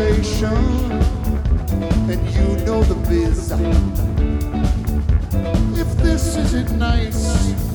vibration, and you know the biz. If this isn't nice,